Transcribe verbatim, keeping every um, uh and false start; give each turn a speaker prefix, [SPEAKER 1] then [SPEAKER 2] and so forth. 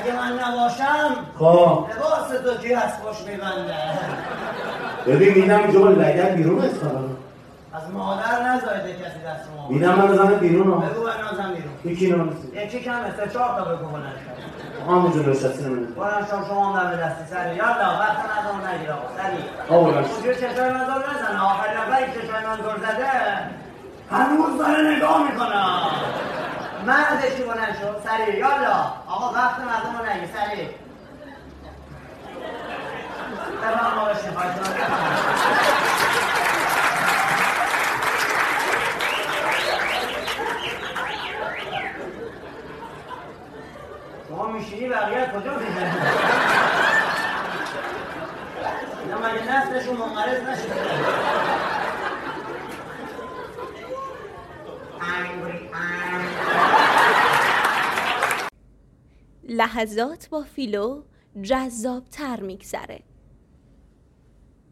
[SPEAKER 1] اگه من نباشم
[SPEAKER 2] خب
[SPEAKER 1] لباس تو کی از خوش میبنده.
[SPEAKER 2] ببین میدم اینجا با لگت بیرون است
[SPEAKER 1] از مادر نزایده کسی دست ما
[SPEAKER 2] میدم من بزنه بیرون ها
[SPEAKER 1] بگو بنازم بیرون
[SPEAKER 2] یکی نانسی
[SPEAKER 1] یکی کمه سه چهار تا بگو بلند شد
[SPEAKER 2] همونجا نشستی نمیده
[SPEAKER 1] بلند شد شما هم در دستی سری یالا وقت نظام نگیر آقا سری
[SPEAKER 2] آقا بلند شد
[SPEAKER 1] اونجور چشای منظور نزن آخری نفری چشای منظور زده هنوز داره نگاه میکنه مردشی بلند شد سری یالا آقا وقت نظام نگیر سری تمام ما بشین خواهد شما میشینی بقیه کجا میزنی؟ اینا مگه نسلشون منقرض نشده؟
[SPEAKER 3] لحظات با فیلو جذاب تر میگذره.